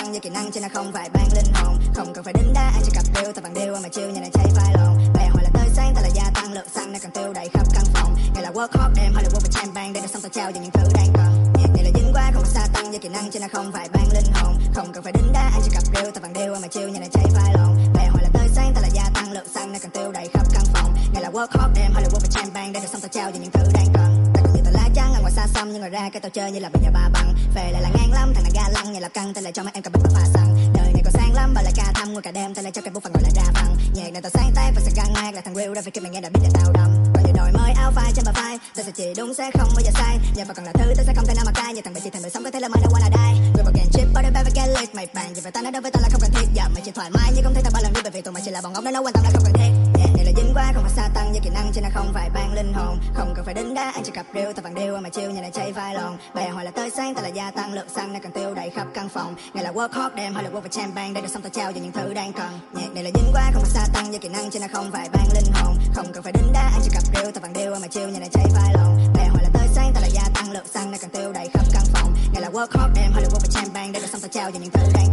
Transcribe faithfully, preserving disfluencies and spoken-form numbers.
tăng như kỹ năng chứ nó không phải ban linh hồn. Không cần phải đính đá anh chỉ cặp điêu ta bằng điêu mà chiêu như này cháy vai lồn. Bè hỏi là tới sáng ta là gia tăng lượng xăng nó càng tiêu đầy khắp căn phòng. Ngày là work hard đêm hay là work với champagne đây là xong ta trao cho những thứ đang cần. Nhạc này là dính quá không có xa tăng như kỹ năng chứ nó không phải ban linh hồn. Không cần phải đính đá anh chỉ cặp điêu ta bằng điêu mà chiêu như này cháy vai lồn. Bè hỏi là tới sáng ta là gia tăng lượng xăng nó càng tiêu đầy khắp căn phòng. Ngày là work hard đêm hay là work với champagne đây là xong ta trao cho những thứ đang cần. Ta còn nhiều tờ lá trắng ở ngoài xa xăm nhưng ngoài ra cái tao chơi như là bây giờ ba bằng. Về lại là ngang lắm thằng này ga lăng nhà lập căng tên là cho mấy em cả bịch và pha xăng. Đời này còn sáng lắm bà lại ca thăm ngồi cả đêm tên là cho cái bút phần gọi là đa bằng. Nhạc này tao sáng tác và sẽ găng nát là thằng real ra vì khi mày nghe đã biết là tao đâm. Còn nhiều đổi mới áo phai trên bờ vai tao sẽ chỉ đúng sẽ không bao giờ sai. Nhạc và còn là thứ tao sẽ không thể nào mà cai. Như thằng mày chỉ thành đời sống có thể là mai đâu qua là đai. Người vào game chip bao đêm và get late mày bàn gì về tao nói đâu với tao là không cần thiết. Giờ mày chỉ thoải mái nhưng không thể tao bao lần đi bởi vì tụi mày chỉ là bọn ngốc nên nó quan tâm là không cần thiết. Nhạc này là dính quá không phải xa tăng như kỹ năng chứ nó không phải ban linh hồn. Không cần phải đính đá anh chỉ cặp điêu tao bằng điêu mà chiêu như này cháy vai lồn. Bè hỏi là tới sáng ta là gia tăng lượng xăng nó càng tiêu đầy khắp căn phòng. Ngày là work hard đêm hay là work với champagne đây là xong tao trao cho những thứ đang cần. Nhạc này là dính quá không phải xa tăng như kỹ năng chứ nó không phải ban linh hồn. Không cần phải đính đá anh chỉ cặp điêu tao bằng điêu mà chiêu như này cháy vai lồn. Bè hỏi là tới sáng ta là gia tăng lượng xăng nó càng tiêu đầy khắp căn phòng. Ngày là work hard đêm hay là work với champagne đây là xong tao trao cho những thứ đang